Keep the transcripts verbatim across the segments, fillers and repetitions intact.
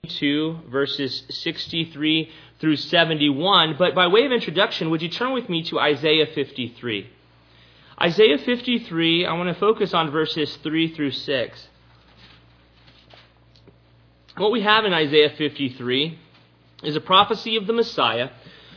two, verses sixty-three through seventy-one. But by way of introduction, would you turn with me to Isaiah fifty-three? Isaiah fifty-three, I want to focus on verses three through six. What we have in Isaiah fifty-three is a prophecy of the Messiah.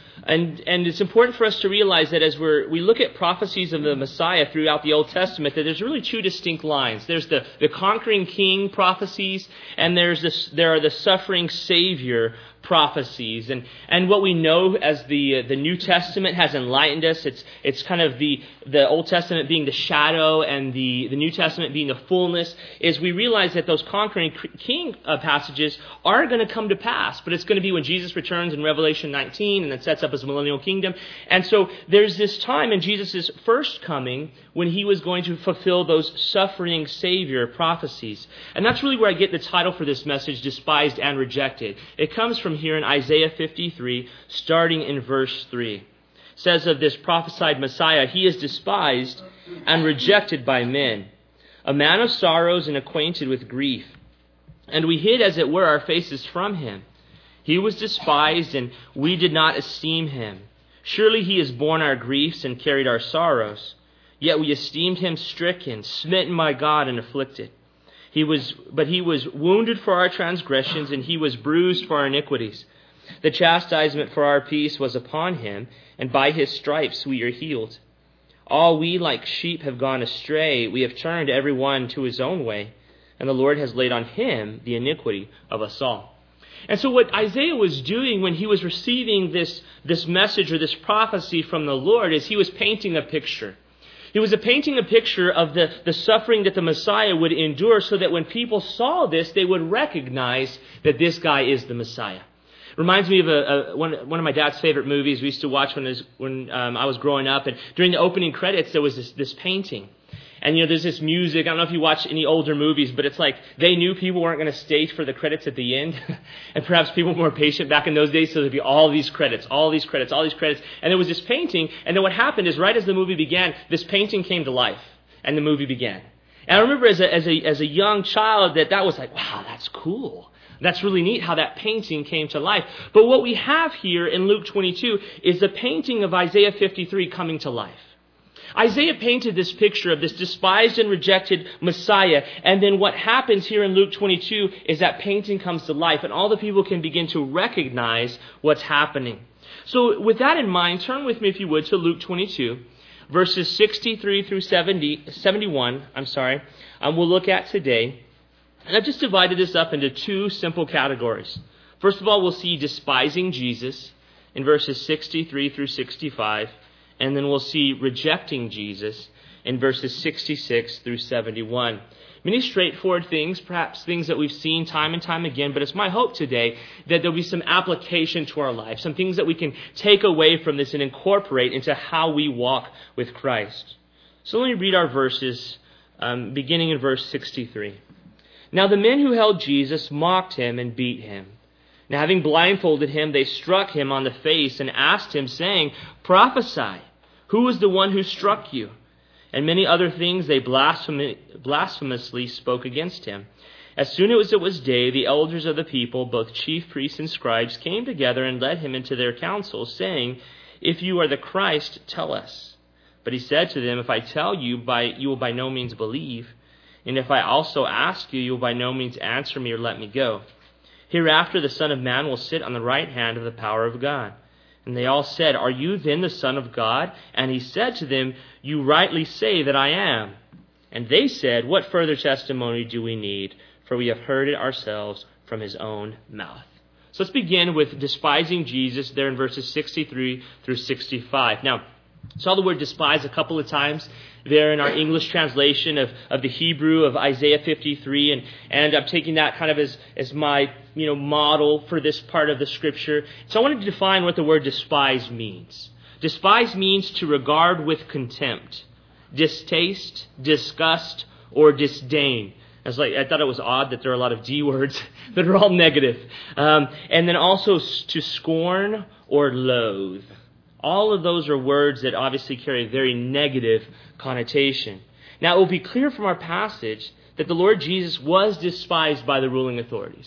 And and it's important for us to realize that as we're, we look at prophecies of the Messiah throughout the Old Testament, that there's really two distinct lines. There's the, the conquering king prophecies, and there's this, there are the suffering Savior prophecies. And and what we know as the the New Testament has enlightened us, it's it's kind of the, the Old Testament being the shadow and the, the New Testament being the fullness, is we realize that those conquering king uh, passages are going to come to pass, but it's going to be when Jesus returns in Revelation nineteen and then sets up his millennial kingdom. And so there's this time in Jesus' first coming when he was going to fulfill those suffering Savior prophecies. And that's really where I get the title for this message, Despised and Rejected. It comes from here in Isaiah fifty-three, starting in verse three. It says of this prophesied Messiah, he is despised and rejected by men, a man of sorrows and acquainted with grief. And we hid, as it were, our faces from him. He was despised, and we did not esteem him. Surely he has borne our griefs and carried our sorrows. Yet we esteemed him stricken, smitten by God, and afflicted. He was, but he was wounded for our transgressions, and he was bruised for our iniquities. The chastisement for our peace was upon him, and by his stripes we are healed. All we like sheep have gone astray. We have turned every one to his own way, and the Lord has laid on him the iniquity of us all. And so what Isaiah was doing when he was receiving this, this message or this prophecy from the Lord is he was painting a picture. He was painting a picture of the, the suffering that the Messiah would endure, so that when people saw this, they would recognize that this guy is the Messiah. Reminds me of a, a one, one of my dad's favorite movies we used to watch when, I was, when um, I was growing up. And during the opening credits, there was this, this painting. And, you know, there's this music. I don't know if you watch any older movies, but it's like they knew people weren't going to stay for the credits at the end. And perhaps people were more patient back in those days, so there'd be all these credits, all these credits, all these credits. And there was this painting. And then what happened is right as the movie began, this painting came to life and the movie began. And I remember as a, as a, as a young child that that was like, wow, that's cool. That's really neat how that painting came to life. But what we have here in Luke twenty-two is the painting of Isaiah fifty-three coming to life. Isaiah painted this picture of this despised and rejected Messiah, and then what happens here in Luke twenty-two is that painting comes to life, and all the people can begin to recognize what's happening. So with that in mind, turn with me, if you would, to Luke twenty-two, verses sixty-three through seventy, seventy-one, I'm sorry, um, we'll look at today. And I've just divided this up into two simple categories. First of all, we'll see despising Jesus in verses sixty-three through sixty-five. And then we'll see rejecting Jesus in verses sixty-six through seventy-one. Many straightforward things, perhaps things that we've seen time and time again, but it's my hope today that there'll be some application to our life, some things that we can take away from this and incorporate into how we walk with Christ. So let me read our verses, um, beginning in verse sixty-three. Now the men who held Jesus mocked him and beat him. Now having blindfolded him, they struck him on the face and asked him, saying, Prophesy. Who was the one who struck you? And many other things they blasphemously spoke against him. As soon as it was day, the elders of the people, both chief priests and scribes, came together and led him into their council, saying, If you are the Christ, tell us. But he said to them, If I tell you, by, you will by no means believe. And if I also ask you, you will by no means answer me or let me go. Hereafter the Son of Man will sit on the right hand of the power of God. And they all said, Are you then the Son of God? And he said to them, You rightly say that I am. And they said, What further testimony do we need? For we have heard it ourselves from his own mouth. So let's begin with despising Jesus there in verses sixty-three through sixty-five. Now, saw the word despise a couple of times there in our English translation of, of the Hebrew of Isaiah fifty-three, and, and I'm taking that kind of as, as my you know model for this part of the scripture. So I wanted to define what the word despise means. Despise means to regard with contempt, distaste, disgust, or disdain. I was like, I thought it was odd that there are a lot of D words that are all negative. Um, and then also to scorn or loathe. All of those are words that obviously carry a very negative connotation. Now, it will be clear from our passage that the Lord Jesus was despised by the ruling authorities.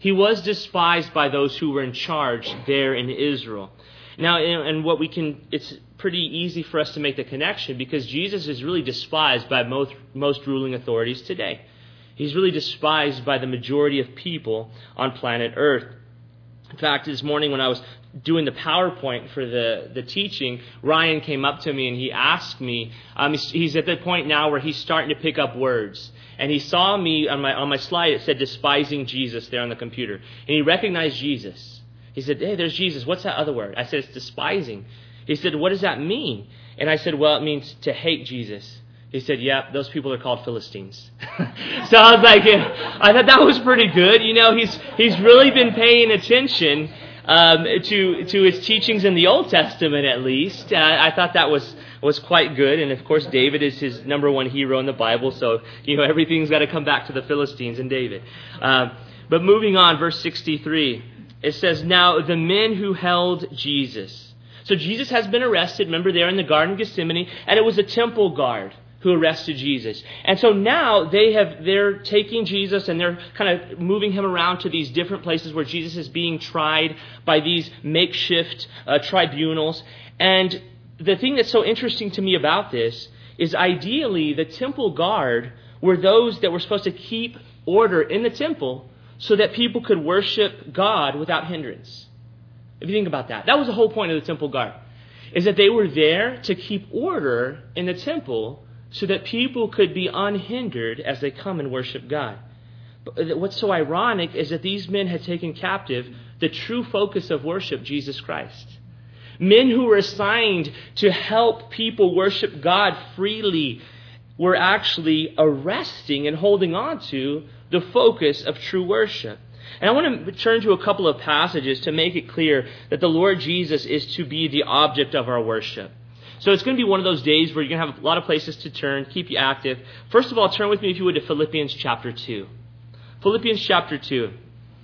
He was despised by those who were in charge there in Israel. Now, and what we can, it's pretty easy for us to make the connection because Jesus is really despised by most, most ruling authorities today. He's really despised by the majority of people on planet Earth. In fact, this morning when I was doing the PowerPoint for the, the teaching, Ryan came up to me and he asked me, um, he's, he's at the point now where he's starting to pick up words. And he saw me on my on my slide, it said despising Jesus there on the computer. And he recognized Jesus. He said, hey, there's Jesus. What's that other word? I said, it's despising. He said, what does that mean? And I said, well, it means to hate Jesus. He said, yeah, those people are called Philistines. So I was like, yeah, I thought that was pretty good. You know, he's he's really been paying attention um, to to his teachings in the Old Testament, at least. Uh, I thought that was was quite good. And of course, David is his number one hero in the Bible. So, you know, everything's got to come back to the Philistines and David. Um, but moving on, verse sixty-three. It says, now the men who held Jesus. So Jesus has been arrested, remember, there in the Garden of Gethsemane, and it was a temple guard who arrested Jesus. And so now they have, they're taking Jesus and they're kind of moving him around to these different places where Jesus is being tried by these makeshift uh, tribunals. And the thing that's so interesting to me about this is ideally the temple guard were those that were supposed to keep order in the temple so that people could worship God without hindrance. If you think about that, that was the whole point of the temple guard, is that they were there to keep order in the temple so that people could be unhindered as they come and worship God. But what's so ironic is that these men had taken captive the true focus of worship, Jesus Christ. Men who were assigned to help people worship God freely were actually arresting and holding on to the focus of true worship. And I want to turn to a couple of passages to make it clear that the Lord Jesus is to be the object of our worship. So it's going to be one of those days where you're going to have a lot of places to turn, keep you active. First of all, turn with me, if you would, to Philippians chapter two. Philippians chapter two.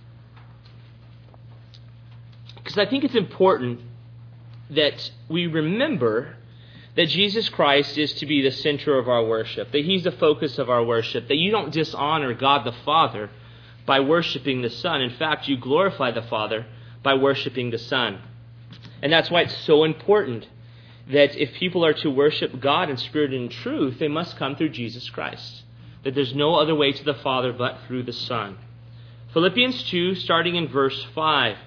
Because I think it's important that we remember that Jesus Christ is to be the center of our worship, that he's the focus of our worship, that you don't dishonor God the Father by worshiping the Son. In fact, you glorify the Father by worshiping the Son. And that's why it's so important that if people are to worship God in spirit and in truth, they must come through Jesus Christ, that there's no other way to the Father but through the Son. Philippians two, starting in verse five,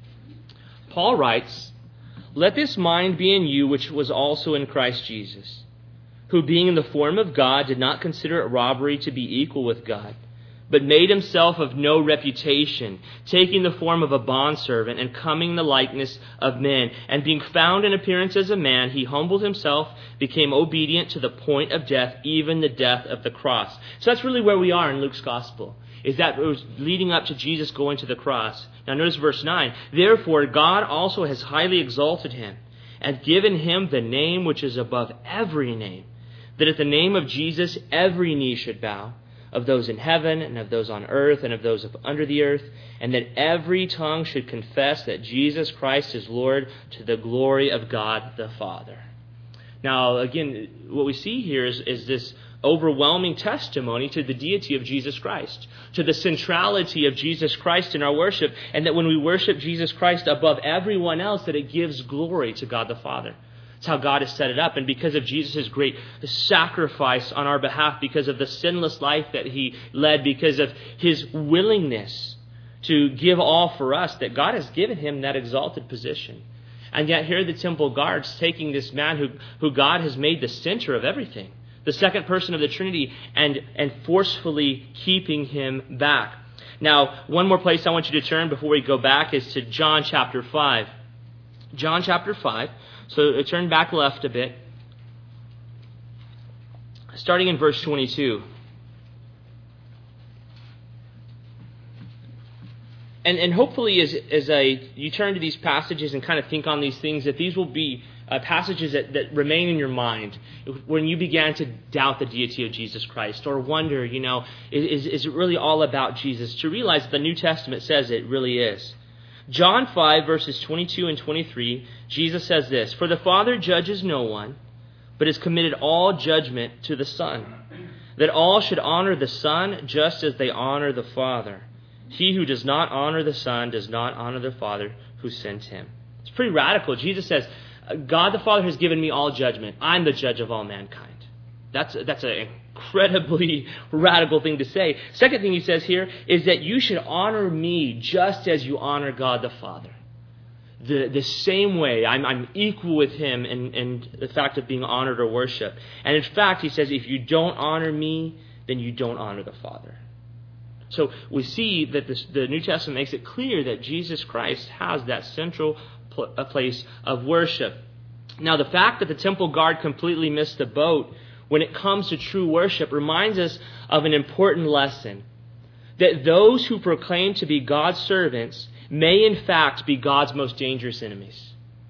Paul writes, let this mind be in you which was also in Christ Jesus, who being in the form of God did not consider it robbery to be equal with God, but made himself of no reputation, taking the form of a bondservant and coming in the likeness of men. And being found in appearance as a man, he humbled himself, became obedient to the point of death, even the death of the cross. So that's really where we are in Luke's gospel, is that it was leading up to Jesus going to the cross. Now notice verse nine. Therefore God also has highly exalted him and given him the name which is above every name, that at the name of Jesus every knee should bow, of those in heaven and of those on earth and of those under the earth, and that every tongue should confess that Jesus Christ is Lord, to the glory of God the Father. Now, again, what we see here is, is this overwhelming testimony to the deity of Jesus Christ, to the centrality of Jesus Christ in our worship, and that when we worship Jesus Christ above everyone else, that it gives glory to God the Father. It's how God has set it up. And because of Jesus' great sacrifice on our behalf, because of the sinless life that he led, because of his willingness to give all for us, that God has given him that exalted position. And yet here are the temple guards taking this man who, who God has made the center of everything, the second person of the Trinity, and, and forcefully keeping him back. Now, one more place I want you to turn before we go back is to John chapter five. John chapter five. So turn back left a bit, starting in verse twenty-two. And and hopefully as as I you turn to these passages and kind of think on these things, that these will be uh, passages that, that remain in your mind when you began to doubt the deity of Jesus Christ, or wonder, you know, is, is it really all about Jesus? To realize that the New Testament says it really is. John five, verses twenty-two and twenty-three, Jesus says this, for the Father judges no one, but has committed all judgment to the Son, that all should honor the Son just as they honor the Father. He who does not honor the Son does not honor the Father who sent him. It's pretty radical. Jesus says, God the Father has given me all judgment. I'm the judge of all mankind. That's, that's an incredibly radical thing to say. Second thing he says here is that you should honor me just as you honor God the Father. The, the same way, I'm, I'm equal with him in, in the fact of being honored or worshiped. And in fact, he says, if you don't honor me, then you don't honor the Father. So we see that this, the New Testament makes it clear that Jesus Christ has that central pl- a place of worship. Now, the fact that the temple guard completely missed the boat when it comes to true worship reminds us of an important lesson. That those who proclaim to be God's servants may in fact be God's most dangerous enemies.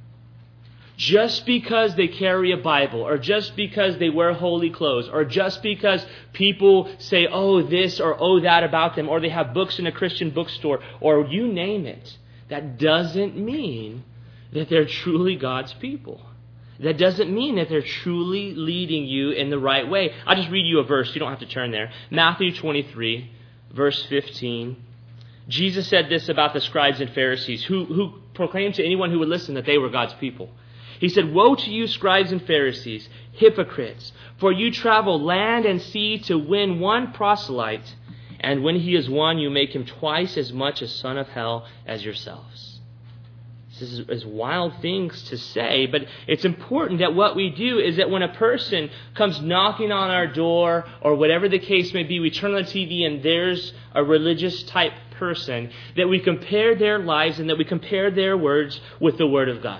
Just because they carry a Bible, or just because they wear holy clothes, or just because people say, oh, this or oh, that about them, or they have books in a Christian bookstore, or you name it, that doesn't mean that they're truly God's people. That doesn't mean that they're truly leading you in the right way. I'll just read you a verse. You don't have to turn there. Matthew twenty-three, verse fifteen. Jesus said this about the scribes and Pharisees who, who proclaimed to anyone who would listen that they were God's people. He said, woe to you, scribes and Pharisees, hypocrites, for you travel land and sea to win one proselyte, and when he is won, you make him twice as much a son of hell as yourselves. This is, is wild things to say, but it's important that what we do is that when a person comes knocking on our door, or whatever the case may be, we turn on the T V and there's a religious type person, that we compare their lives and that we compare their words with the Word of God.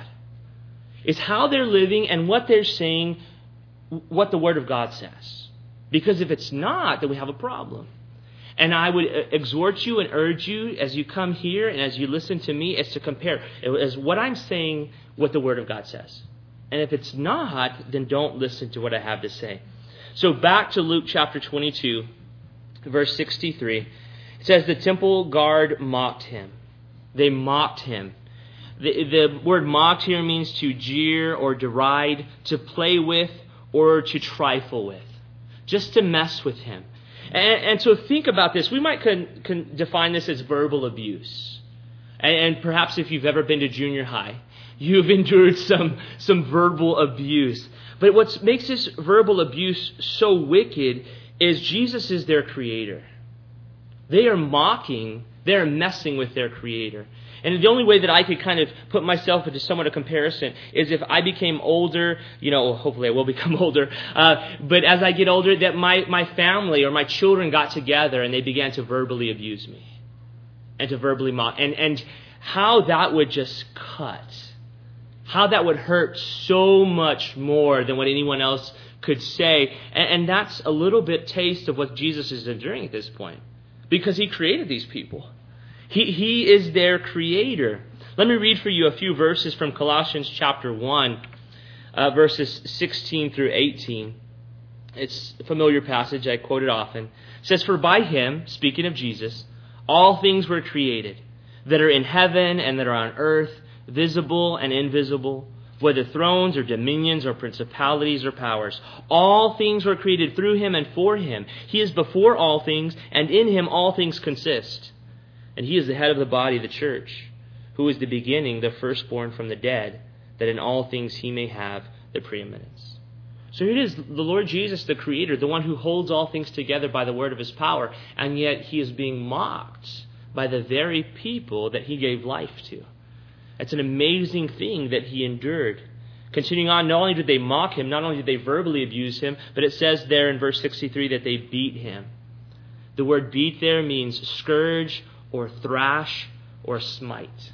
It's how they're living and what they're saying, what the Word of God says. Because if it's not, then we have a problem. And I would exhort you and urge you as you come here and as you listen to me is to compare as what I'm saying what the Word of God says. And if it's not, then don't listen to what I have to say. So back to Luke chapter twenty-two, verse sixty-three. It says the temple guard mocked him. They mocked him. The, the word mocked here means to jeer or deride, to play with or to trifle with. Just to mess with him. And, and so think about this. We might con, con define this as verbal abuse. And, and perhaps if you've ever been to junior high, you've endured some, some verbal abuse. But what makes this verbal abuse so wicked is Jesus is their creator. They are mocking, they are messing with their creator. And the only way that I could kind of put myself into somewhat a comparison is if I became older, you know, hopefully I will become older, uh, but as I get older, that my, my family or my children got together and they began to verbally abuse me and to verbally mock. And, and how that would just cut, how that would hurt so much more than what anyone else could say. And, and that's a little bit taste of what Jesus is enduring at this point because he created these people. He, he is their creator. Let me read for you a few verses from Colossians chapter one, uh, verses sixteen through eighteen. It's a familiar passage. I quote it often. It says, for by him, speaking of Jesus, all things were created that are in heaven and that are on earth, visible and invisible, whether thrones or dominions or principalities or powers. All things were created through him and for him. He is before all things, and in him all things consist. And he is the head of the body, the church, who is the beginning, the firstborn from the dead, that in all things he may have the preeminence. So here it is, the Lord Jesus, the Creator, the one who holds all things together by the word of his power, and yet he is being mocked by the very people that he gave life to. It's an amazing thing that he endured. Continuing on, not only did they mock him, not only did they verbally abuse him, but it says there in verse sixty-three that they beat him. The word beat there means scourge, or thrash, or smite.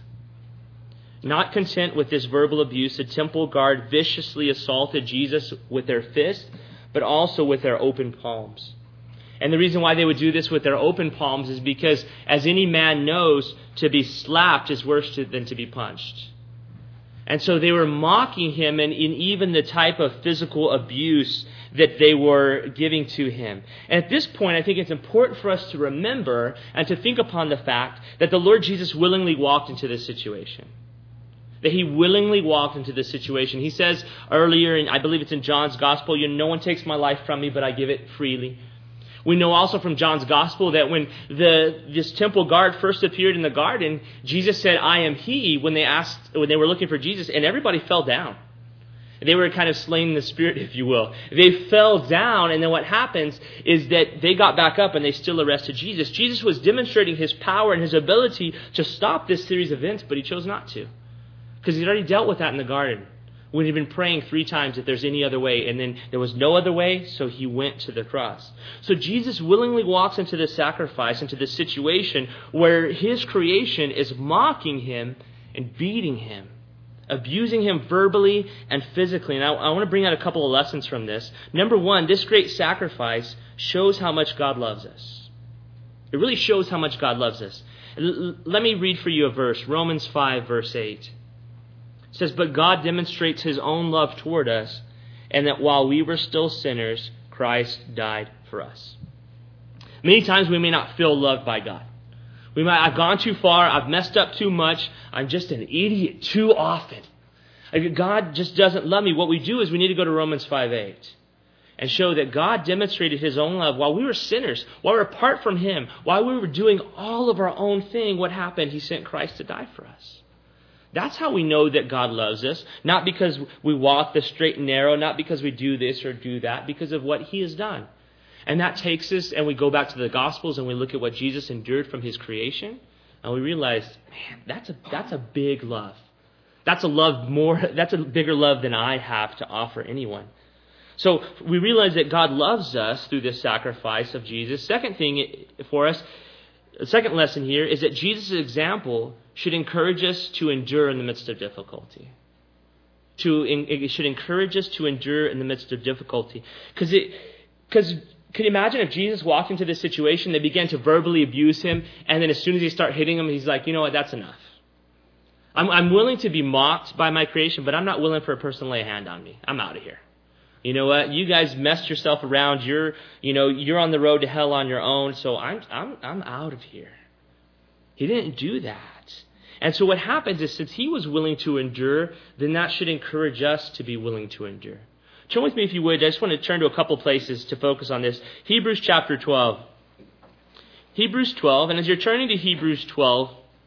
Not content with this verbal abuse, the temple guard viciously assaulted Jesus with their fists, but also with their open palms. And the reason why they would do this with their open palms is because, as any man knows, to be slapped is worse than to be punched. And so they were mocking him in, in even the type of physical abuse that they were giving to him. And at this point, I think it's important for us to remember and to think upon the fact that the Lord Jesus willingly walked into this situation. That he willingly walked into this situation. He says earlier, and I believe it's in John's Gospel, you know, no one takes my life from me, but I give it freely. We know also from John's gospel that when the this temple guard first appeared in the garden, Jesus said, "I am he," when they asked, when they were looking for Jesus, and everybody fell down. They were kind of slain in the spirit, if you will. They fell down, and then what happens is that they got back up and they still arrested Jesus. Jesus was demonstrating his power and his ability to stop this series of events, but he chose not to. Because he'd already dealt with that in the garden, when he'd been praying three times if there's any other way, and then there was no other way, so he went to the cross. So Jesus willingly walks into this sacrifice, into this situation where his creation is mocking him and beating him, abusing him verbally and physically. And I, I want to bring out a couple of lessons from this. Number one, this great sacrifice shows how much God loves us. It really shows how much God loves us. L- let me read for you a verse, Romans five, verse eight. It says, "But God demonstrates his own love toward us, and that while we were still sinners, Christ died for us." Many times we may not feel loved by God. We might, I've gone too far, I've messed up too much, I'm just an idiot too often. God just doesn't love me. What we do is we need to go to Romans five eight and show that God demonstrated his own love while we were sinners, while we were apart from him, while we were doing all of our own thing. What happened? He sent Christ to die for us. That's how we know that God loves us, not because we walk the straight and narrow, not because we do this or do that, because of what he has done. And that takes us, and we go back to the Gospels and we look at what Jesus endured from his creation, and we realize, man, that's a that's a big love. That's a love more. That's a bigger love than I have to offer anyone. So we realize that God loves us through this sacrifice of Jesus. Second thing for us, the second lesson here is that Jesus' example should encourage us to endure in the midst of difficulty. To it should encourage us to endure in the midst of difficulty, because it because. Can you imagine if Jesus walked into this situation, they began to verbally abuse him, and then as soon as they start hitting him, he's like, you know what, that's enough. I'm, I'm willing to be mocked by my creation, but I'm not willing for a person to lay a hand on me. I'm out of here. You know what? You guys messed yourself around. You're, you know, you're on the road to hell on your own, so I'm, I'm, I'm out of here. He didn't do that. And so what happens is, since he was willing to endure, then that should encourage us to be willing to endure. Turn with me, if you would. I just want to turn to a couple places to focus on this. Hebrews chapter twelve. Hebrews twelve. And as you're turning to Hebrews twelve,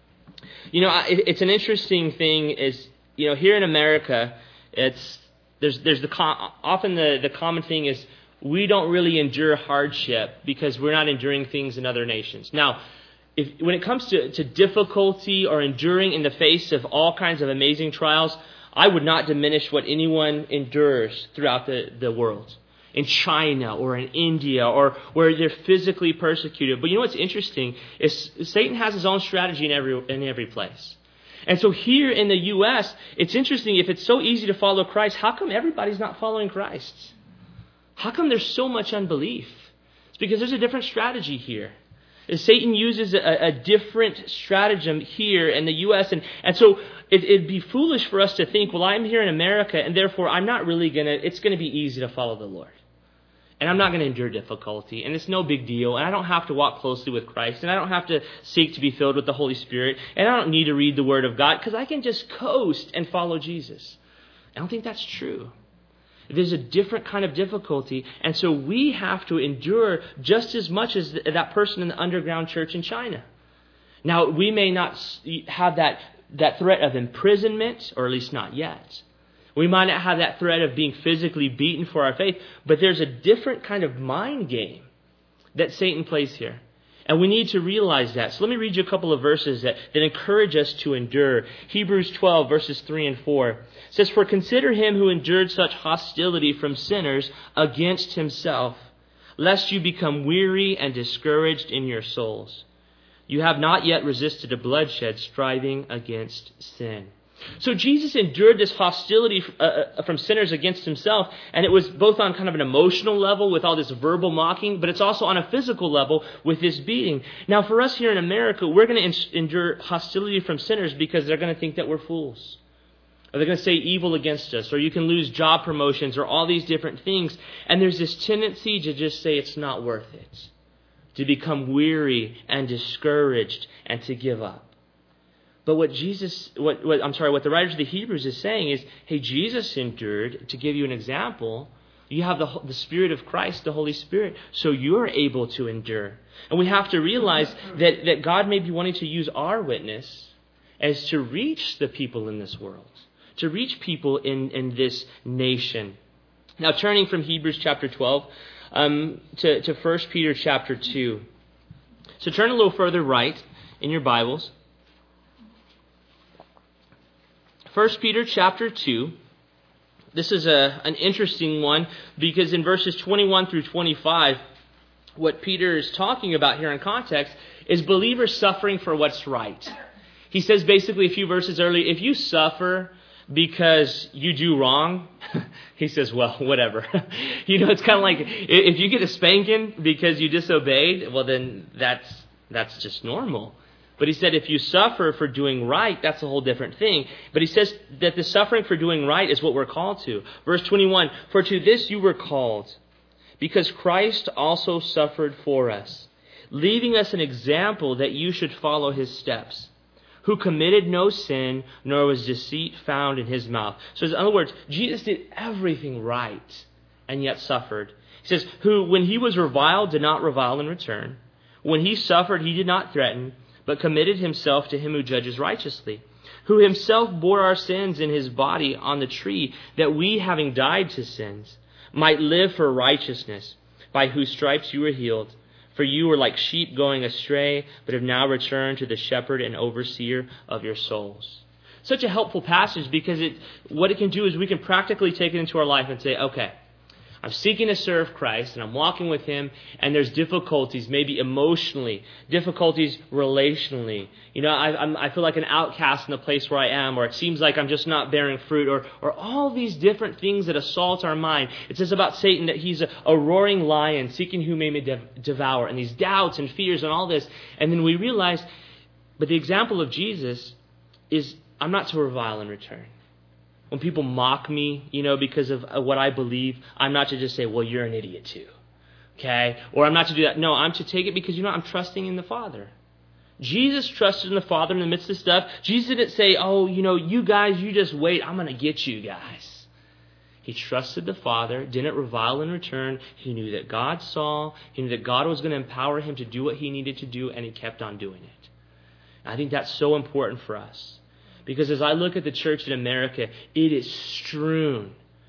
you know, it's an interesting thing is, you know, here in America, it's there's there's the often the, the common thing is we don't really endure hardship because we're not enduring things in other nations. Now, if when it comes to, to difficulty or enduring in the face of all kinds of amazing trials, I would not diminish what anyone endures throughout the, the world. In China or in India or where they're physically persecuted. But you know what's interesting is Satan has his own strategy in every in every place. And so here in the U S, it's interesting, if it's so easy to follow Christ, how come everybody's not following Christ? How come there's so much unbelief? It's because there's a different strategy here. Satan uses a, a different stratagem here in the U S, and, and so it, it'd be foolish for us to think, well, I'm here in America, and therefore I'm not really going to, it's going to be easy to follow the Lord. And I'm not going to endure difficulty, and it's no big deal, and I don't have to walk closely with Christ, and I don't have to seek to be filled with the Holy Spirit, and I don't need to read the Word of God, because I can just coast and follow Jesus. I don't think that's true. There's a different kind of difficulty, and so we have to endure just as much as that person in the underground church in China. Now, we may not have that, that threat of imprisonment, or at least not yet. We might not have that threat of being physically beaten for our faith, but there's a different kind of mind game that Satan plays here. And we need to realize that. So let me read you a couple of verses that, that encourage us to endure. Hebrews twelve, verses three and four. It says, "For consider him who endured such hostility from sinners against himself, lest you become weary and discouraged in your souls. You have not yet resisted to bloodshed, striving against sin." So Jesus endured this hostility uh, from sinners against himself, and it was both on kind of an emotional level with all this verbal mocking, but it's also on a physical level with this beating. Now, for us here in America, we're going to endure hostility from sinners because they're going to think that we're fools. Or they're going to say evil against us, or you can lose job promotions, or all these different things. And there's this tendency to just say it's not worth it, to become weary and discouraged and to give up. But what Jesus, what, what I'm sorry, what the writers of the Hebrews is saying is, hey, Jesus endured, to give you an example, You have the, the Spirit of Christ, the Holy Spirit, so you're able to endure. And we have to realize that, that God may be wanting to use our witness as to reach the people in this world, to reach people in, in this nation. Now, turning from Hebrews chapter twelve um, to, to First Peter chapter two. So turn a little further right in your Bibles. First Peter chapter two. This is a an interesting one because in verses twenty-one through twenty-five, what Peter is talking about here in context is believers suffering for what's right. He says basically a few verses earlier, if you suffer because you do wrong, he says, well, whatever. You know, it's kind of like if you get a spanking because you disobeyed, well, then that's that's just normal. But he said if you suffer for doing right, that's a whole different thing. But he says that the suffering for doing right is what we're called to. Verse twenty-one, for to this you were called, because Christ also suffered for us, leaving us an example that you should follow his steps, who committed no sin, nor was deceit found in his mouth. So in other words, Jesus did everything right and yet suffered. He says, who when he was reviled did not revile in return. When he suffered, he did not threaten, but committed himself to him who judges righteously, who himself bore our sins in his body on the tree, that we, having died to sins, might live for righteousness, by whose stripes you were healed. For you were like sheep going astray, but have now returned to the shepherd and overseer of your souls. Such a helpful passage because it what it can do is we can practically take it into our life and say, okay, I'm seeking to serve Christ and I'm walking with him, and there's difficulties, maybe emotionally, difficulties relationally. You know, I, I'm, I feel like an outcast in the place where I am, or it seems like I'm just not bearing fruit, or or all these different things that assault our mind. It says about Satan that he's a, a roaring lion seeking whom he may dev- devour, and these doubts and fears and all this. And then we realize, but the example of Jesus is I'm not to revile in return. When people mock me, you know, because of what I believe, I'm not to just say, well, you're an idiot too. Okay? Or I'm not to do that. No, I'm to take it because, you know, I'm trusting in the Father. Jesus trusted in the Father in the midst of stuff. Jesus didn't say, oh, you know, you guys, you just wait. I'm going to get you guys. He trusted the Father, didn't revile in return. He knew that God saw. He knew that God was going to empower him to do what he needed to do, and he kept on doing it. I think that's so important for us. Because as I look at the church in America, it is strewn.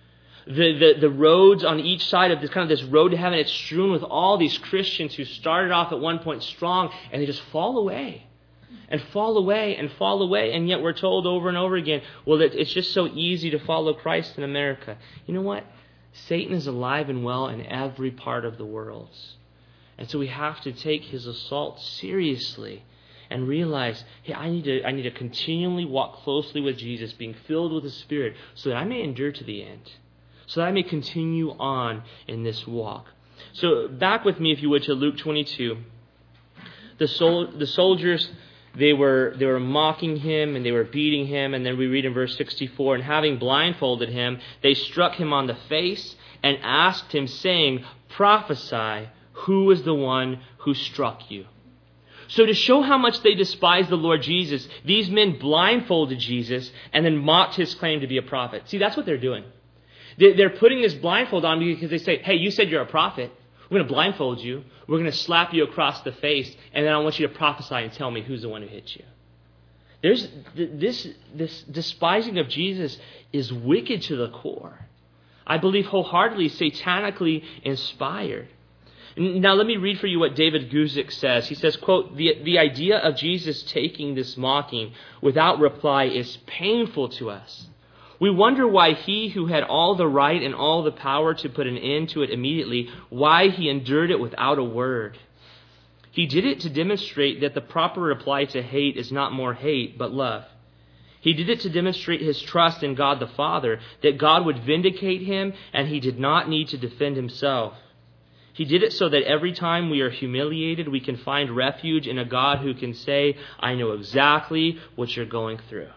The, the, the roads on each side of this kind of this road to heaven, it's strewn with all these Christians who started off at one point strong, and they just fall away and fall away and fall away. And yet we're told over and over again, well, it, it's just so easy to follow Christ in America. You know what? Satan is alive and well in every part of the world. And so we have to take his assault seriously. And realize, hey, I need to I need to continually walk closely with Jesus, being filled with the Spirit, so that I may endure to the end, so that I may continue on in this walk. So back with me, if you would, to Luke twenty-two. The sol- the soldiers, they were they were mocking him and they were beating him, and then we read in verse sixty-four, and having blindfolded him, they struck him on the face and asked him, saying, prophesy, who is the one who struck you? So to show how much they despised the Lord Jesus, these men blindfolded Jesus and then mocked his claim to be a prophet. See, that's what they're doing. They're putting this blindfold on because they say, hey, you said you're a prophet. We're going to blindfold you. We're going to slap you across the face, and then I want you to prophesy and tell me who's the one who hit you. There's this, this despising of Jesus is wicked to the core. I believe wholeheartedly, satanically inspired. Now let me read for you what David Guzik says. He says, quote, the, the idea of Jesus taking this mocking without reply is painful to us. We wonder why he who had all the right and all the power to put an end to it immediately, why he endured it without a word. He did it to demonstrate that the proper reply to hate is not more hate, but love. He did it to demonstrate his trust in God the Father, that God would vindicate him and he did not need to defend himself. He did it so that every time we are humiliated, we can find refuge in a God who can say, I know exactly what you're going through.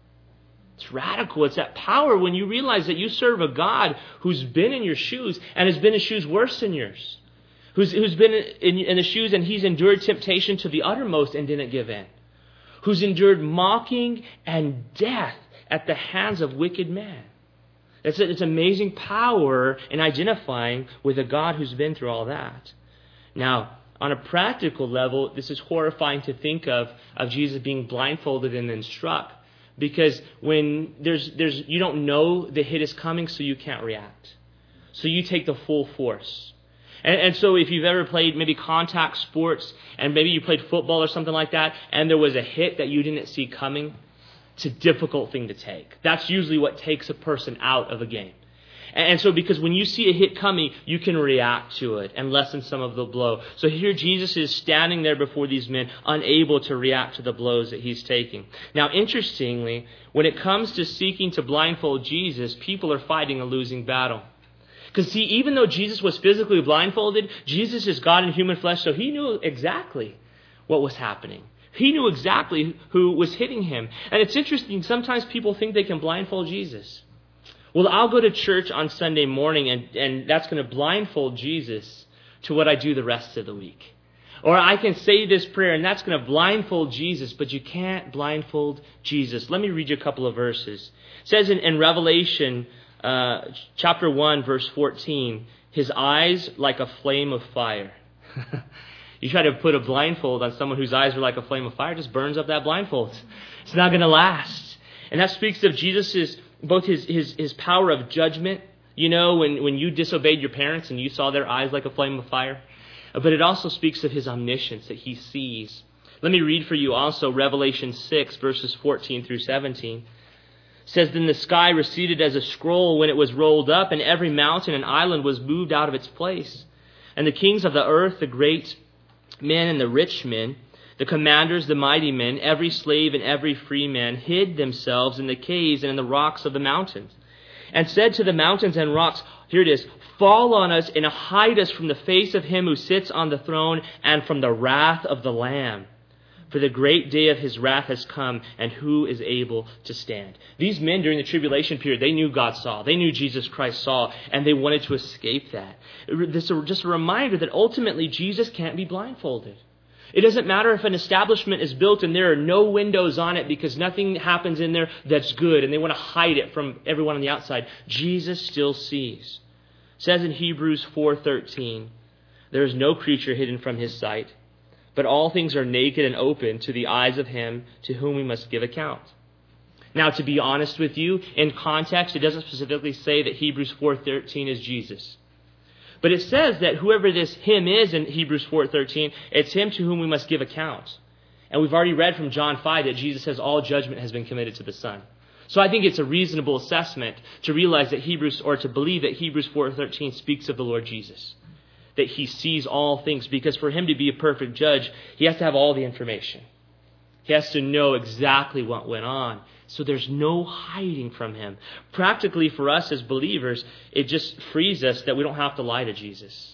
It's radical. It's that power when you realize that you serve a God who's been in your shoes and has been in shoes worse than yours. Who's, who's been in, in the shoes and he's endured temptation to the uttermost and didn't give in. Who's endured mocking and death at the hands of wicked men. It's, a, it's amazing power in identifying with a God who's been through all that. Now, on a practical level, this is horrifying to think of, of Jesus being blindfolded and then struck. Because when there's, there's, you don't know the hit is coming, so you can't react. So you take the full force. And, and so if you've ever played maybe contact sports, and maybe you played football or something like that, and there was a hit that you didn't see coming, it's a difficult thing to take. That's usually what takes a person out of a game. And, and so because when you see a hit coming, you can react to it and lessen some of the blow. So here Jesus is standing there before these men, unable to react to the blows that he's taking. Now, interestingly, when it comes to seeking to blindfold Jesus, people are fighting a losing battle. Because see, even though Jesus was physically blindfolded, Jesus is God in human flesh, so he knew exactly what was happening. He knew exactly who was hitting him. And it's interesting, sometimes people think they can blindfold Jesus. Well, I'll go to church on Sunday morning, and, and that's going to blindfold Jesus to what I do the rest of the week. Or I can say this prayer, and that's going to blindfold Jesus, but you can't blindfold Jesus. Let me read you a couple of verses. It says in, in Revelation uh, chapter one, verse fourteen, his eyes like a flame of fire. You try to put a blindfold on someone whose eyes are like a flame of fire, it just burns up that blindfold. It's not going to last. And that speaks of Jesus' both his, his, his power of judgment, you know, when, when you disobeyed your parents and you saw their eyes like a flame of fire. But it also speaks of his omniscience, that he sees. Let me read for you also Revelation six, verses fourteen through seventeen. It says, "Then the sky receded as a scroll when it was rolled up, and every mountain and island was moved out of its place. And the kings of the earth, the great men and the rich men, the commanders, the mighty men, every slave and every free man, hid themselves in the caves and in the rocks of the mountains, and said to the mountains and rocks," here it is, "fall on us and hide us from the face of him who sits on the throne and from the wrath of the Lamb. For the great day of his wrath has come, and who is able to stand?" These men during the tribulation period, they knew God saw. They knew Jesus Christ saw, and they wanted to escape that. This is just a reminder that ultimately Jesus can't be blindfolded. It doesn't matter if an establishment is built and there are no windows on it because nothing happens in there that's good, and they want to hide it from everyone on the outside. Jesus still sees. It says in Hebrews four thirteen, "There is no creature hidden from his sight, but all things are naked and open to the eyes of him to whom we must give account." Now, to be honest with you, in context, it doesn't specifically say that Hebrews four thirteen is Jesus. But it says that whoever this him is in Hebrews four thirteen, it's him to whom we must give account. And we've already read from John five that Jesus says all judgment has been committed to the Son. So I think it's a reasonable assessment to realize that Hebrews, or to believe that Hebrews four thirteen speaks of the Lord Jesus. That he sees all things, because for him to be a perfect judge, he has to have all the information. He has to know exactly what went on. So there's no hiding from him. Practically for us as believers, it just frees us that we don't have to lie to Jesus.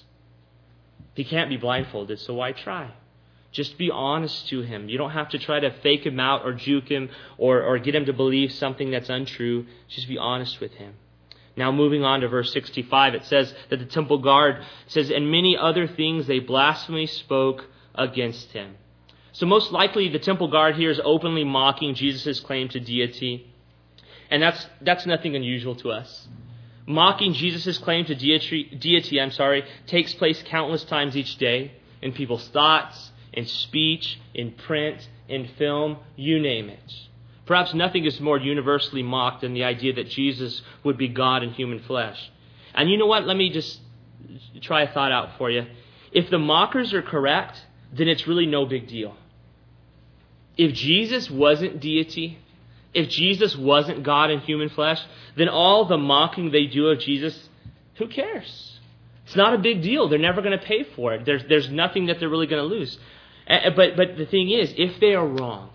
He can't be blindfolded, so why try? Just be honest to him. You don't have to try to fake him out or juke him or, or get him to believe something that's untrue. Just be honest with him. Now moving on to verse sixty-five, it says that the temple guard says, "And many other things they blasphemily spoke against him." So most likely the temple guard here is openly mocking Jesus' claim to deity. And that's that's nothing unusual to us. Mocking Jesus' claim to deity, deity, I'm sorry, takes place countless times each day in people's thoughts, in speech, in print, in film, you name it. Perhaps nothing is more universally mocked than the idea that Jesus would be God in human flesh. And you know what? Let me just try a thought out for you. If the mockers are correct, then it's really no big deal. If Jesus wasn't deity, if Jesus wasn't God in human flesh, then all the mocking they do of Jesus, who cares? It's not a big deal. They're never going to pay for it. There's, there's nothing that they're really going to lose. But, but the thing is, if they are wrong,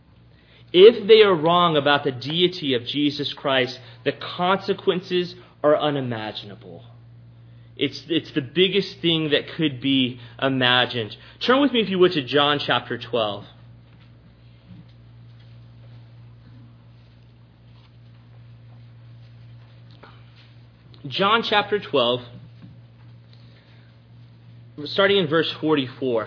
if they are wrong about the deity of Jesus Christ, the consequences are unimaginable. It's, it's the biggest thing that could be imagined. Turn with me, if you would, to John chapter twelve. John chapter twelve, starting in verse forty-four.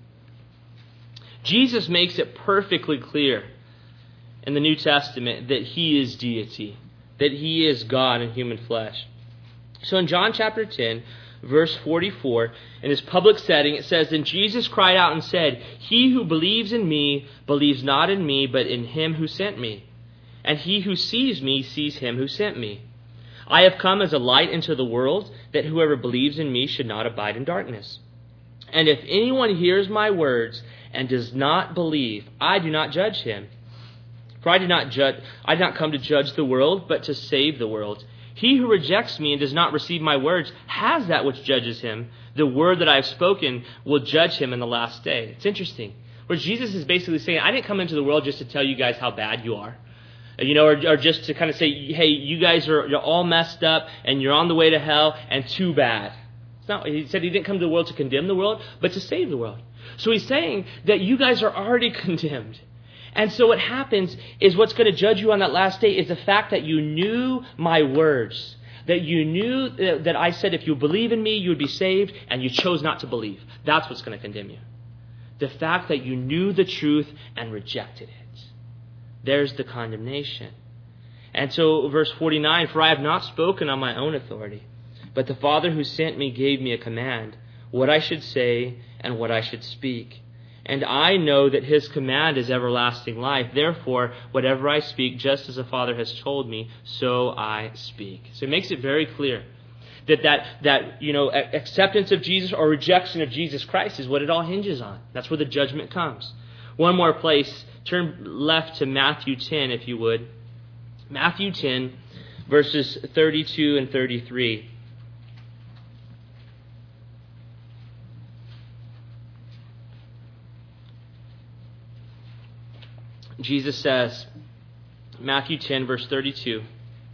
Jesus makes it perfectly clear in the New Testament that he is deity. that he is God in human flesh. So in John chapter ten, verse forty-four, in this public setting, it says, "Then Jesus cried out and said, 'He who believes in me believes not in me, but in him who sent me. And he who sees me sees him who sent me. I have come as a light into the world, that whoever believes in me should not abide in darkness. And if anyone hears my words and does not believe, I do not judge him. For I did not judge, I did not come to judge the world, but to save the world. He who rejects me and does not receive my words has that which judges him. The word that I have spoken will judge him in the last day.'" It's interesting. Where Jesus is basically saying, I didn't come into the world just to tell you guys how bad you are. You know, or, or just to kind of say, hey, you guys are you're all messed up and you're on the way to hell and too bad. It's not, he said he didn't come to the world to condemn the world, but to save the world. So he's saying that you guys are already condemned. And so what happens is what's going to judge you on that last day is the fact that you knew my words. That you knew that I said if you believe in me, you would be saved, and you chose not to believe. That's what's going to condemn you. The fact that you knew the truth and rejected it. There's the condemnation. And so verse forty-nine, "For I have not spoken on my own authority, but the Father who sent me gave me a command, what I should say and what I should speak. And I know that his command is everlasting life. Therefore, whatever I speak, just as the Father has told me, so I speak." So it makes it very clear that that, that you know, acceptance of Jesus or rejection of Jesus Christ is what it all hinges on. That's where the judgment comes. One more place. Turn left to Matthew ten, if you would. Matthew ten, verses thirty-two and thirty-three. Jesus says, Matthew ten, verse thirty-two,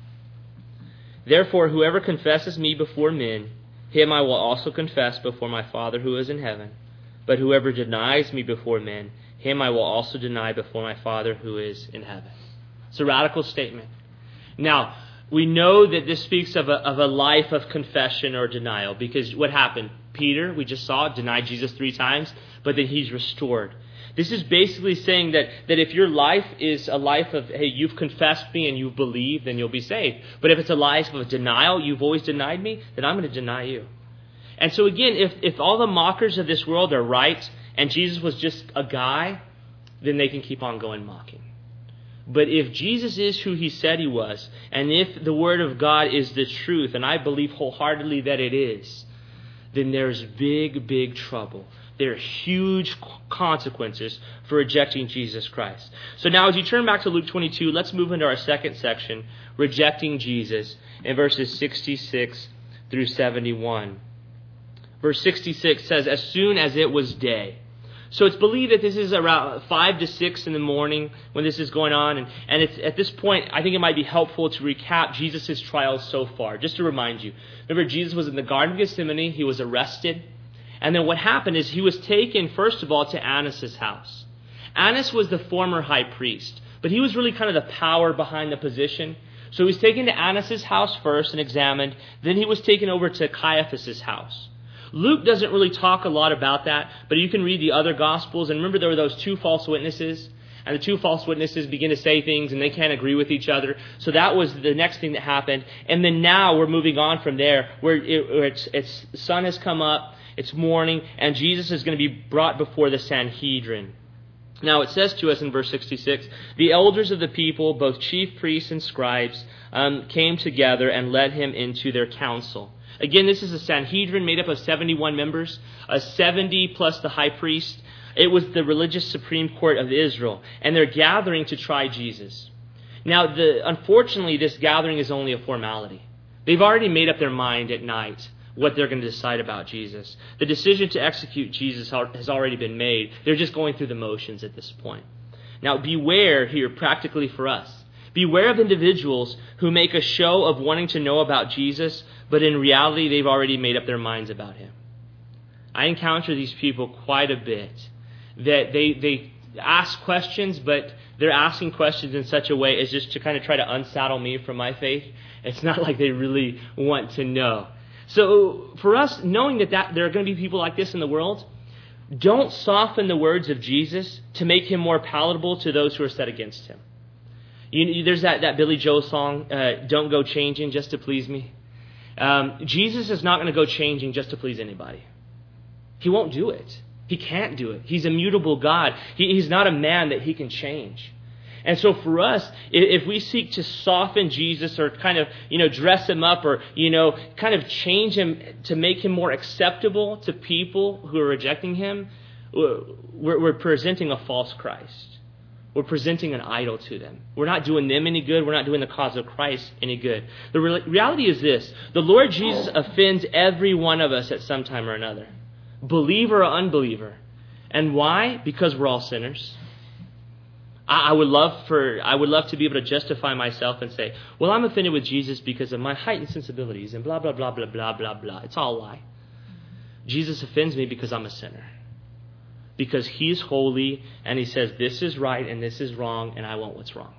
"Therefore, whoever confesses me before men, him I will also confess before my Father who is in heaven. But whoever denies me before men, him I will also deny before my Father who is in heaven." It's a radical statement. Now, we know that this speaks of a, of a life of confession or denial, because what happened? Peter, we just saw, denied Jesus three times, but then he's restored. This is basically saying that, that if your life is a life of, hey, you've confessed me and you believe, then you'll be saved. But if it's a life of denial, you've always denied me, then I'm going to deny you. And so again, if, if all the mockers of this world are right, and Jesus was just a guy, then they can keep on going mocking. But if Jesus is who he said he was, and if the Word of God is the truth, and I believe wholeheartedly that it is, then there's big, big trouble. There are huge consequences for rejecting Jesus Christ. So now as you turn back to Luke twenty-two, let's move into our second section, rejecting Jesus, in verses sixty-six through seventy-one. Verse sixty-six says, "As soon as it was day." So it's believed that this is around five to six in the morning when this is going on. And, and it's at this point, I think it might be helpful to recap Jesus' trials so far. Just to remind you. Remember, Jesus was in the Garden of Gethsemane. He was arrested. And then what happened is he was taken, first of all, to Annas' house. Annas was the former high priest, but he was really kind of the power behind the position. So he was taken to Annas' house first and examined. Then he was taken over to Caiaphas' house. Luke doesn't really talk a lot about that, but you can read the other Gospels. And remember, there were those two false witnesses, and the two false witnesses begin to say things, and they can't agree with each other. So that was the next thing that happened. And then now we're moving on from there, where, it, where it's, it's the sun has come up, it's morning, and Jesus is going to be brought before the Sanhedrin. Now it says to us in verse sixty-six, "The elders of the people, both chief priests and scribes, um, came together and led him into their council." Again, this is a Sanhedrin made up of seventy-one members, uh, seventy plus the high priest. It was the religious supreme court of Israel, and they're gathering to try Jesus. Now, the, unfortunately, this gathering is only a formality. They've already made up their mind at night what they're going to decide about Jesus. The decision to execute Jesus has already been made. They're just going through the motions at this point. Now, beware here practically for us. Beware of individuals who make a show of wanting to know about Jesus, but in reality, they've already made up their minds about him. I encounter these people quite a bit. That they, they ask questions, but they're asking questions in such a way as just to kind of try to unsaddle me from my faith. It's not like they really want to know. So for us, knowing that, that there are going to be people like this in the world, don't soften the words of Jesus to make him more palatable to those who are set against him. You, you, there's that, that Billy Joel song, uh, Don't Go Changing Just to Please Me. Um, Jesus is not going to go changing just to please anybody. He won't do it. He can't do it. He's a mutable God. He, he's not a man that he can change. And so for us, if we seek to soften Jesus or kind of, you know, dress him up or, you know, kind of change him to make him more acceptable to people who are rejecting him, we're, we're presenting a false Christ. We're presenting an idol to them. We're not doing them any good. We're not doing the cause of Christ any good. The re- reality is this. The Lord Jesus offends every one of us at some time or another. Believer or unbeliever. And why? Because we're all sinners. I, I would love for I would love to be able to justify myself and say, well, I'm offended with Jesus because of my heightened sensibilities and blah, blah, blah, blah, blah, blah, blah. It's all a lie. Jesus offends me because I'm a sinner. Because he's holy and he says this is right and this is wrong and I want what's wrong.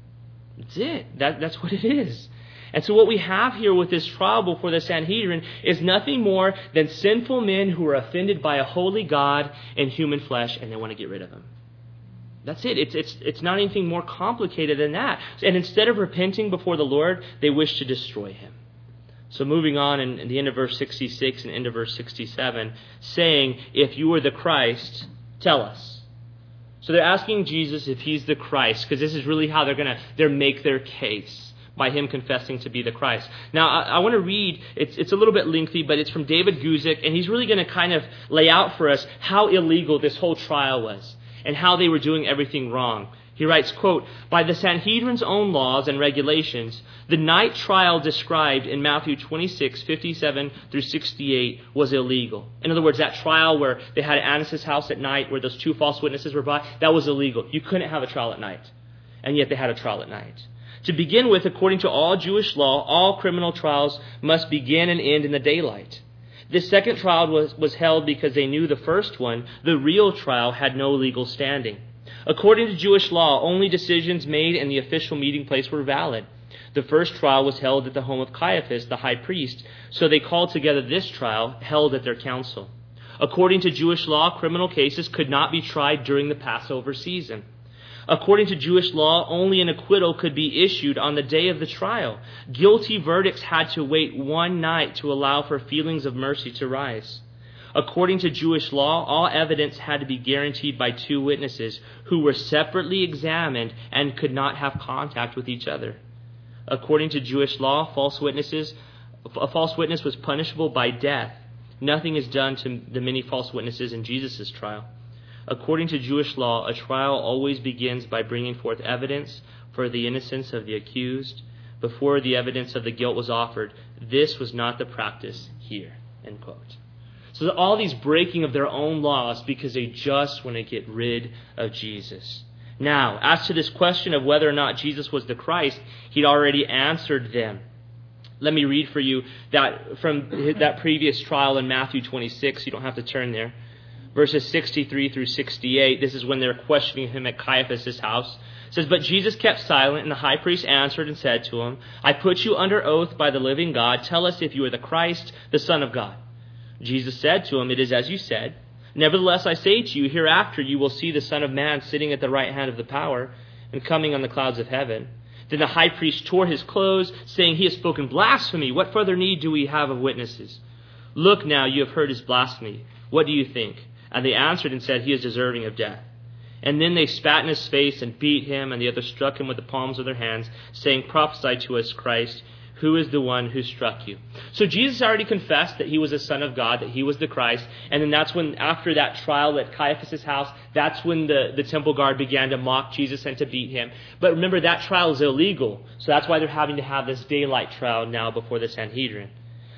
That's it. That, that's what it is. And so what we have here with this trial before the Sanhedrin is nothing more than sinful men who are offended by a holy God in human flesh and they want to get rid of him. That's it. It's, it's, it's not anything more complicated than that. And instead of repenting before the Lord, they wish to destroy him. So moving on in, in the end of verse sixty-six and end of verse sixty-seven, saying, if you are the Christ, tell us. So they're asking Jesus if he's the Christ, because this is really how they're going to they're make their case, by him confessing to be the Christ. Now, I, I want to read, it's, it's a little bit lengthy, but it's from David Guzik, and he's really going to kind of lay out for us how illegal this whole trial was, and how they were doing everything wrong. He writes, quote, by the Sanhedrin's own laws and regulations, the night trial described in Matthew twenty-six, fifty-seven through sixty-eight was illegal. In other words, that trial where they had Annas' house at night, where those two false witnesses were by, that was illegal. You couldn't have a trial at night. And yet they had a trial at night. To begin with, according to all Jewish law, all criminal trials must begin and end in the daylight. This second trial was, was held because they knew the first one, the real trial, had no legal standing. According to Jewish law, only decisions made in the official meeting place were valid. The first trial was held at the home of Caiaphas, the high priest, so they called together this trial, held at their council. According to Jewish law, criminal cases could not be tried during the Passover season. According to Jewish law, only an acquittal could be issued on the day of the trial. Guilty verdicts had to wait one night to allow for feelings of mercy to rise. According to Jewish law, all evidence had to be guaranteed by two witnesses who were separately examined and could not have contact with each other. According to Jewish law, false witnesses, a false witness was punishable by death. Nothing is done to the many false witnesses in Jesus' trial. According to Jewish law, a trial always begins by bringing forth evidence for the innocence of the accused before the evidence of the guilt was offered. This was not the practice here. End quote. So all these breaking of their own laws because they just want to get rid of Jesus. Now, as to this question of whether or not Jesus was the Christ, he'd already answered them. Let me read for you that from that previous trial in Matthew twenty-six. You don't have to turn there. Verses sixty-three through sixty-eight. This is when they're questioning him at Caiaphas' house. It says, but Jesus kept silent, and the high priest answered and said to him, I put you under oath by the living God. Tell us if you are the Christ, the Son of God. Jesus said to him, it is as you said. Nevertheless, I say to you, hereafter you will see the Son of Man sitting at the right hand of the power and coming on the clouds of heaven. Then the high priest tore his clothes, saying, he has spoken blasphemy. What further need do we have of witnesses? Look now, you have heard his blasphemy. What do you think? And they answered and said, he is deserving of death. And then they spat in his face and beat him, and the others struck him with the palms of their hands, saying, prophesy to us, Christ. Who is the one who struck you? So Jesus already confessed that he was the Son of God, that he was the Christ. And then that's when, after that trial at Caiaphas' house, that's when the, the temple guard began to mock Jesus and to beat him. But remember, that trial is illegal. So that's why they're having to have this daylight trial now before the Sanhedrin.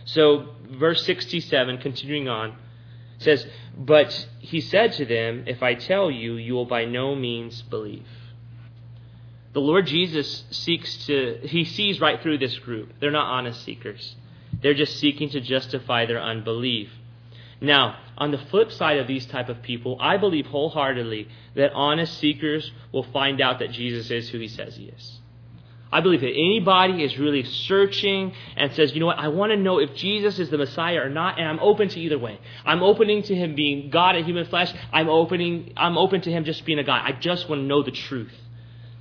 So verse sixty-seven, continuing on, says, but he said to them, if I tell you, you will by no means believe. The Lord Jesus seeks to, he sees right through this group. They're not honest seekers. They're just seeking to justify their unbelief. Now, on the flip side of these type of people, I believe wholeheartedly that honest seekers will find out that Jesus is who he says he is. I believe that anybody is really searching and says, you know what, I want to know if Jesus is the Messiah or not, and I'm open to either way. I'm opening to him being God in human flesh. I'm opening, I'm open to him just being a God. I just want to know the truth.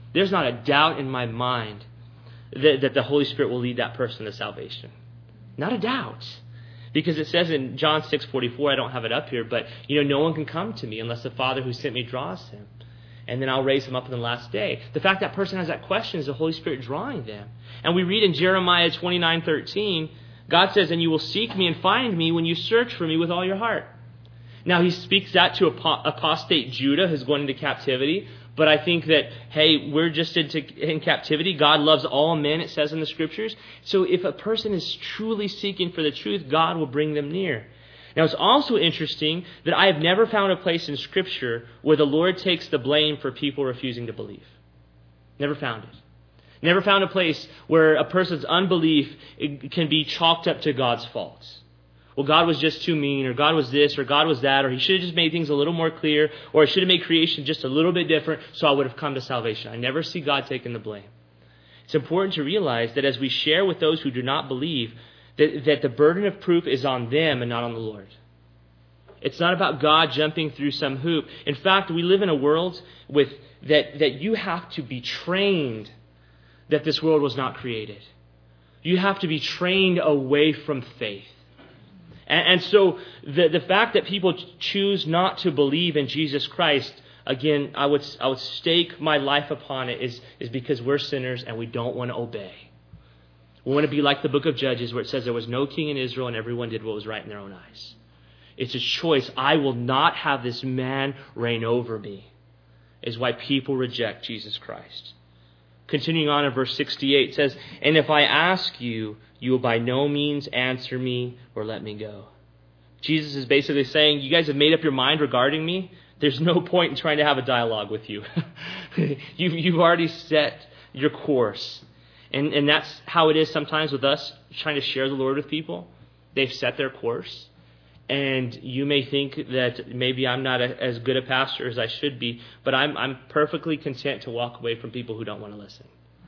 there's not a doubt in my mind that, that the Holy Spirit will lead that person to salvation. Not a doubt. Because it says in John six forty-four, I don't have it up here, but you know, no one can come to me unless the Father who sent me draws him. And then I'll raise him up in the last day. The fact that person has that question is the Holy Spirit drawing them. And we read in Jeremiah twenty-nine thirteen, God says, and you will seek me and find me when you search for me with all your heart. Now he speaks that to apostate Judah who's going into captivity. But I think that, hey, we're just into, in captivity. God loves all men, it says in the Scriptures. So if a person is truly seeking for the truth, God will bring them near. Now, it's also interesting that I have never found a place in Scripture where the Lord takes the blame for people refusing to believe. Never found it. Never found a place where a person's unbelief can be chalked up to God's faults. Well, God was just too mean, or God was this, or God was that, or he should have just made things a little more clear, or he should have made creation just a little bit different, so I would have come to salvation. I never see God taking the blame. It's important to realize that as we share with those who do not believe, that, that the burden of proof is on them and not on the Lord. It's not about God jumping through some hoop. In fact, we live in a world with that, that you have to be trained that this world was not created. You have to be trained away from faith. And, and so the, the fact that people choose not to believe in Jesus Christ, again, I would I would stake my life upon it, is, is because we're sinners and we don't want to obey. We want to be like the book of Judges where it says there was no king in Israel and everyone did what was right in their own eyes. It's a choice. I will not have this man reign over me, is why people reject Jesus Christ. Continuing on in verse sixty-eight, it says, and if I ask you, you will by no means answer me or let me go. Jesus is basically saying, you guys have made up your mind regarding me. There's no point in trying to have a dialogue with you. you've, you've already set your course. And, and that's how it is sometimes with us trying to share the Lord with people. They've set their course. And you may think that maybe I'm not a, as good a pastor as I should be, but I'm I'm perfectly content to walk away from people who don't want to listen.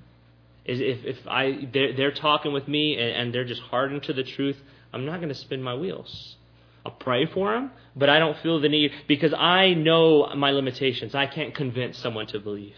If if I they're, they're talking with me and, and they're just hardened to the truth, I'm not going to spin my wheels. I'll pray for them, but I don't feel the need because I know my limitations. I can't convince someone to believe.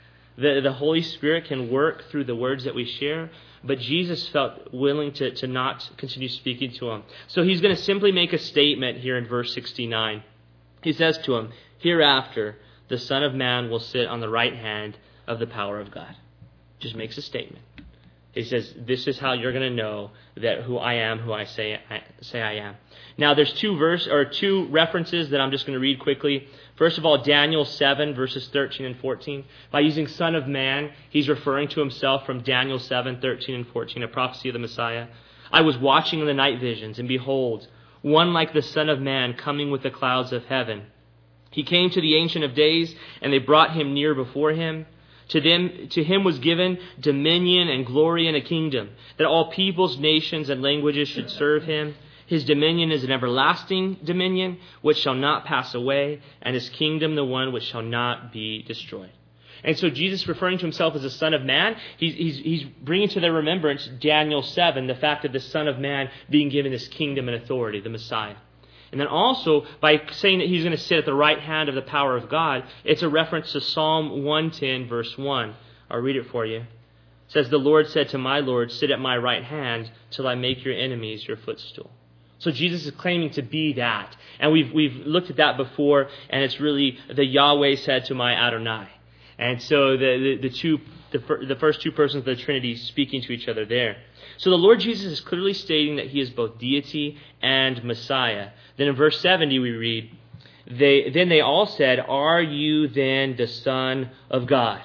The the Holy Spirit can work through the words that we share, but Jesus felt willing to, to not continue speaking to him. So he's going to simply make a statement here in verse sixty-nine. He says to him, hereafter the Son of Man will sit on the right hand of the power of God. Just makes a statement. He says, this is how you're going to know that who I am, who I say I say I am. Now there's two verse or two references that I'm just going to read quickly. First of all, Daniel seven, verses thirteen and fourteen. By using Son of Man, he's referring to himself from Daniel seven, thirteen and fourteen, a prophecy of the Messiah. I was watching in the night visions, and behold, one like the Son of Man coming with the clouds of heaven. He came to the Ancient of Days, and they brought him near before him. To them, to him was given dominion and glory and a kingdom, that all peoples, nations, and languages should serve him. His dominion is an everlasting dominion, which shall not pass away, and his kingdom the one which shall not be destroyed. And so Jesus, referring to himself as the Son of Man, he's, he's, he's bringing to their remembrance Daniel seven, the fact of the Son of Man being given this kingdom and authority, the Messiah. And then also, by saying that he's going to sit at the right hand of the power of God, it's a reference to Psalm one ten, verse one. I'll read it for you. It says, the Lord said to my Lord, sit at my right hand till I make your enemies your footstool. So Jesus is claiming to be that. And we've we've looked at that before, and it's really the Yahweh said to my Adonai. And so the, the, the two the, the first two persons of the Trinity speaking to each other there. So the Lord Jesus is clearly stating that he is both deity and Messiah. Then in verse seventy we read, they then they all said, are you then the Son of God?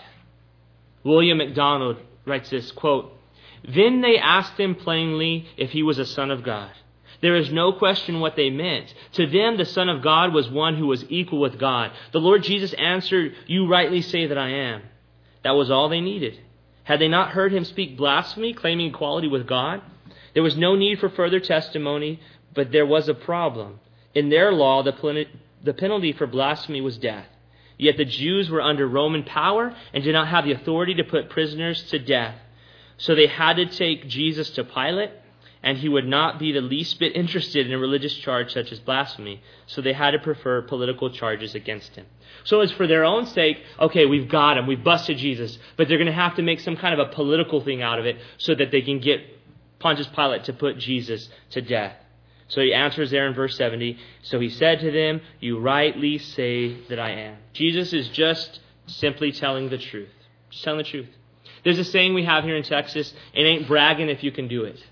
William MacDonald writes this, quote, then they asked him plainly if he was a son of God. There is no question what they meant. To them, the Son of God was one who was equal with God. The Lord Jesus answered, you rightly say that I am. That was all they needed. Had they not heard him speak blasphemy, claiming equality with God? There was no need for further testimony, but there was a problem. In their law, the the penalty for blasphemy was death. Yet the Jews were under Roman power and did not have the authority to put prisoners to death. So they had to take Jesus to Pilate, and he would not be the least bit interested in a religious charge such as blasphemy, so they had to prefer political charges against him. So it's for their own sake, okay, we've got him, we've busted Jesus, but they're going to have to make some kind of a political thing out of it so that they can get Pontius Pilate to put Jesus to death. So he answers there in verse seventy, so he said to them, you rightly say that I am. Jesus is just simply telling the truth. Just telling the truth. There's a saying we have here in Texas, it ain't bragging if you can do it.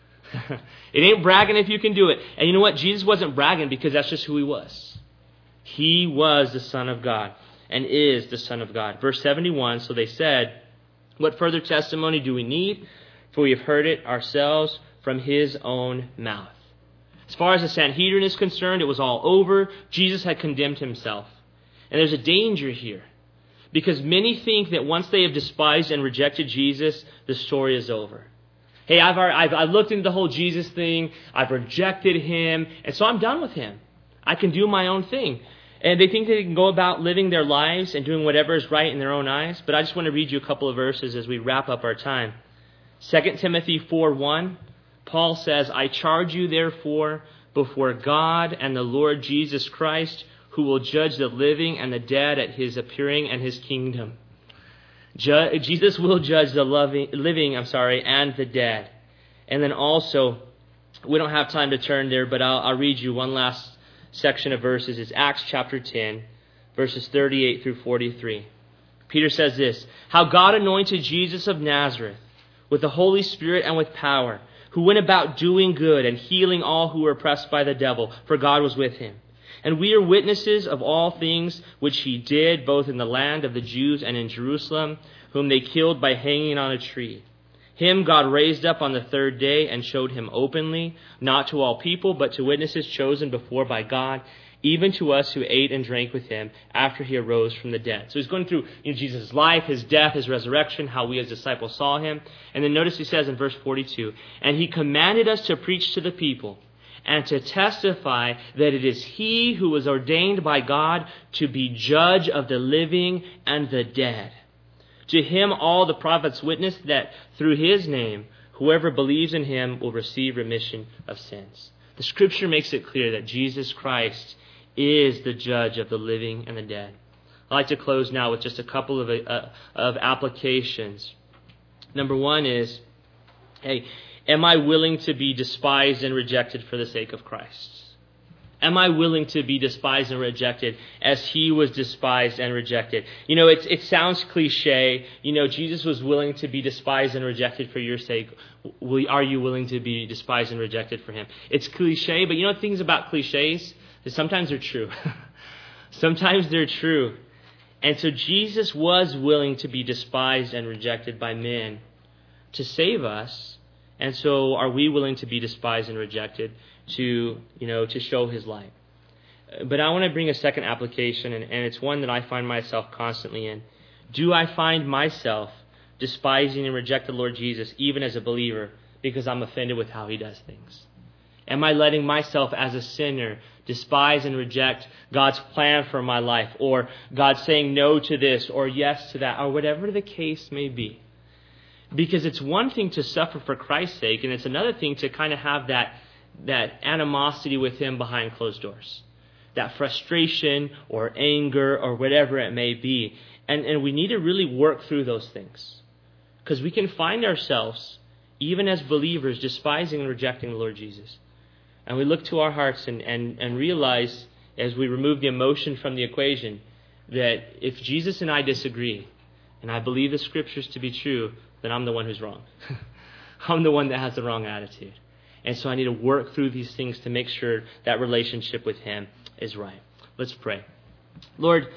It ain't bragging if you can do it. And you know what? Jesus wasn't bragging because that's just who he was. He was the Son of God and is the Son of God. Verse seventy-one, so they said, what further testimony do we need? For we have heard it ourselves from his own mouth. As far as the Sanhedrin is concerned, it was all over. Jesus had condemned himself. And there's a danger here. Because many think that once they have despised and rejected Jesus, the story is over. Hey, I've, I've, I've looked into the whole Jesus thing. I've rejected him. And so I'm done with him. I can do my own thing. And they think they can go about living their lives and doing whatever is right in their own eyes. But I just want to read you a couple of verses as we wrap up our time. Second Timothy four one. Paul says, I charge you therefore before God and the Lord Jesus Christ, who will judge the living and the dead at his appearing and his kingdom. Ju- Jesus will judge the loving, living, I'm sorry, and the dead. And then also, we don't have time to turn there, but I'll, I'll read you one last section of verses. It's Acts chapter ten, verses thirty-eight through forty-three. Peter says this, how God anointed Jesus of Nazareth with the Holy Spirit and with power, who went about doing good and healing all who were oppressed by the devil, for God was with him. And we are witnesses of all things which he did, both in the land of the Jews and in Jerusalem, whom they killed by hanging on a tree. Him God raised up on the third day and showed him openly, not to all people, but to witnesses chosen before by God, even to us who ate and drank with him after he arose from the dead. So he's going through you know, Jesus' life, his death, his resurrection, how we as disciples saw him. And then notice he says in verse forty-two, and he commanded us to preach to the people and to testify that it is he who was ordained by God to be judge of the living and the dead. To him all the prophets witness that through his name, whoever believes in him will receive remission of sins. The scripture makes it clear that Jesus Christ is the judge of the living and the dead. I'd like to close now with just a couple of, uh, of applications. Number one is, hey, am I willing to be despised and rejected for the sake of Christ? Am I willing to be despised and rejected as he was despised and rejected? You know, it, it sounds cliche. You know, Jesus was willing to be despised and rejected for your sake. Are you willing to be despised and rejected for him? It's cliche, but you know things about cliches? Sometimes they're true. Sometimes they're true. And so Jesus was willing to be despised and rejected by men to save us. And so are we willing to be despised and rejected to, you know, to show his light? But I want to bring a second application, and, and it's one that I find myself constantly in. Do I find myself despising and rejecting the Lord Jesus even as a believer because I'm offended with how he does things? Am I letting myself as a sinner despise and reject God's plan for my life, or God saying no to this or yes to that, or whatever the case may be? Because it's one thing to suffer for Christ's sake, and it's another thing to kind of have that, that animosity with him behind closed doors. That frustration or anger or whatever it may be. And, and we need to really work through those things. Because we can find ourselves, even as believers, despising and rejecting the Lord Jesus. And we look to our hearts and, and, and realize, as we remove the emotion from the equation, that if Jesus and I disagree, and I believe the scriptures to be true, then I'm the one who's wrong. I'm the one that has the wrong attitude. And so I need to work through these things to make sure that relationship with him is right. Let's pray. Lord,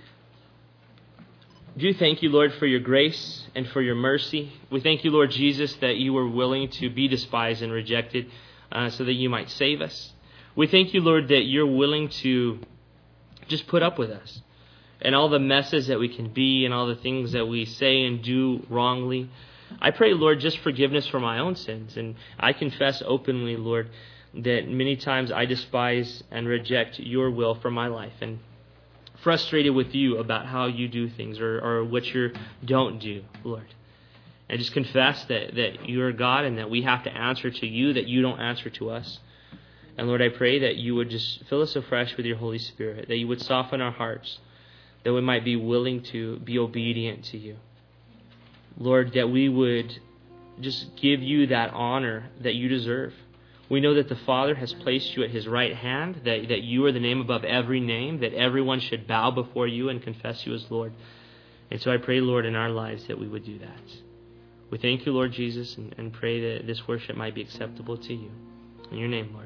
do thank you, Lord, for your grace and for your mercy. We thank you, Lord Jesus, that you were willing to be despised and rejected uh, so that you might save us. We thank you, Lord, that you're willing to just put up with us and all the messes that we can be and all the things that we say and do wrongly. I pray, Lord, just forgiveness for my own sins. And I confess openly, Lord, that many times I despise and reject your will for my life and frustrated with you about how you do things or, or what you don't do, Lord. and just confess that, that you are God and that we have to answer to you, that you don't answer to us. And Lord, I pray that you would just fill us afresh with your Holy Spirit, that you would soften our hearts, that we might be willing to be obedient to you. Lord, that we would just give you that honor that you deserve. We know that the Father has placed you at his right hand, that, that you are the name above every name, that everyone should bow before you and confess you as Lord. And so I pray, Lord, in our lives that we would do that. We thank you, Lord Jesus, and, and pray that this worship might be acceptable to you. In your name, Lord.